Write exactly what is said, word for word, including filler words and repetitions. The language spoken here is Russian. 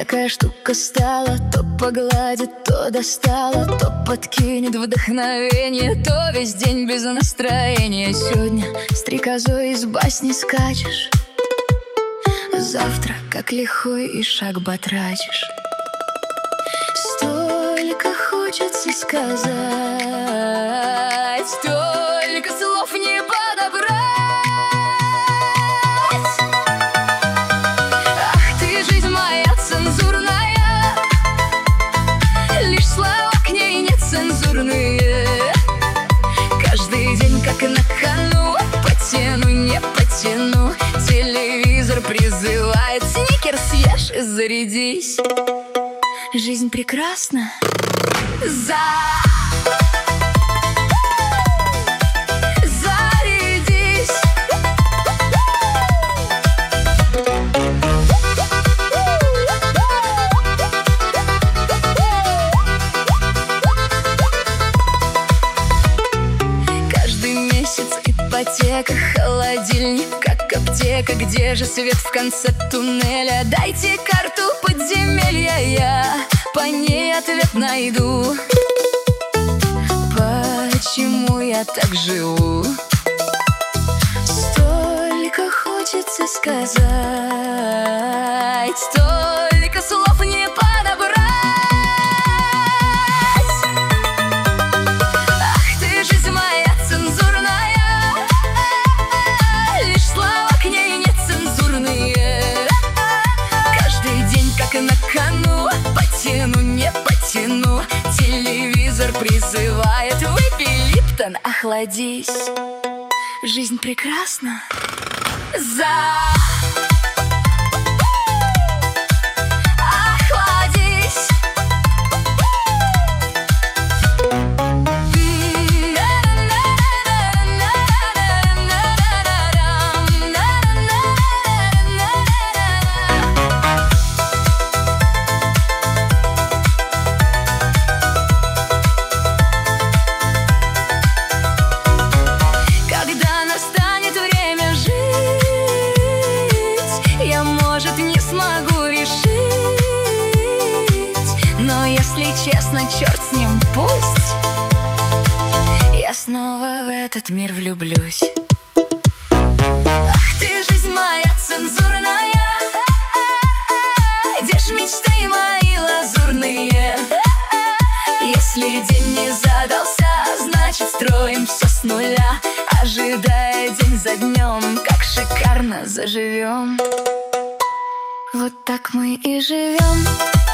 такая штука стала. То погладит, то достала, то подкинет вдохновение, то весь день без настроения. Сегодня стрекозой из басни скачешь, завтра как лихой и шаг батрачишь. Столько хочется сказать, столько слов не подобрать. Ах ты, жизнь моя цензурная, лишь слова к ней нецензурные. Каждый день как на кону, потяну, не потяну. Телевизор призывает: сникерс съешь и зарядись. Жизнь прекрасна. За зарядись. Каждый месяц ипотека, холодильник как аптека. Где же свет в конце туннеля? Дайте карту подземелья, я по ней ответ найду. Почему я так живу? Столько хочется сказать, столько слов не подобрать. Ах ты, жизнь моя цензурная, лишь слова к ней нецензурные. Каждый день как на кону, потяну, не потяну. Телевизор призывает: выпей Липтон, охладись. Жизнь прекрасна. За охладись. Может, не смогу решить, но если честно, черт с ним, пусть. Я снова в этот мир влюблюсь. Ах ты, жизнь моя цензурная, где ж мечты мои лазурные? Если день не задался, значит строим все с нуля, ожидая день за днем, как шикарно заживем. Вот так мы и живем.